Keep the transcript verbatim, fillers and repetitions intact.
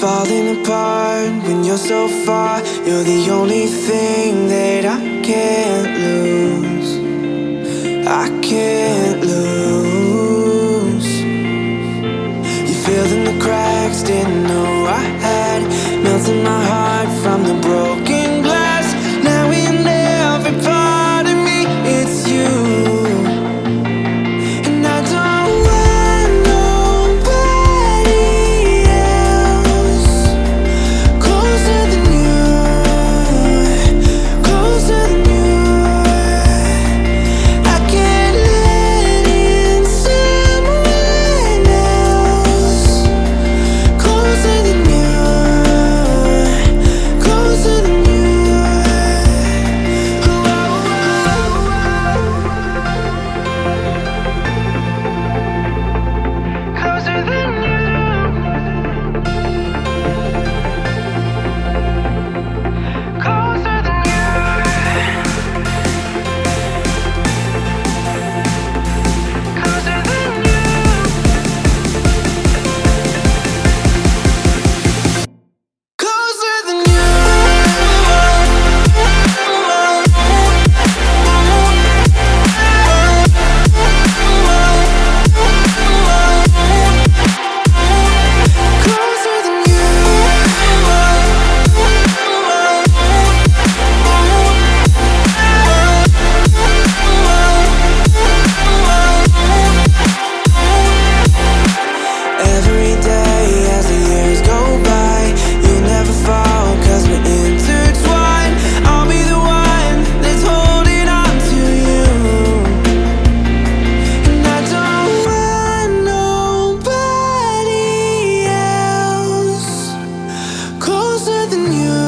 falling apart when you're so far. You're the only thing that I can't lose. I can't lose. You filled in the cracks, didn't know I had. Melting my heart from the broken glass. Now in every part of me, it's you. And I don't want nobody else closer than you, closer than you. I can't let in someone else closer than you, closer than you. Closer than you, closer than you, closer than you, closer than you. Closer than you. Every day as the years go by, you'll never fall, cause we're intertwined. I'll be the one that's holding on to you. And I don't want nobody else closer than you.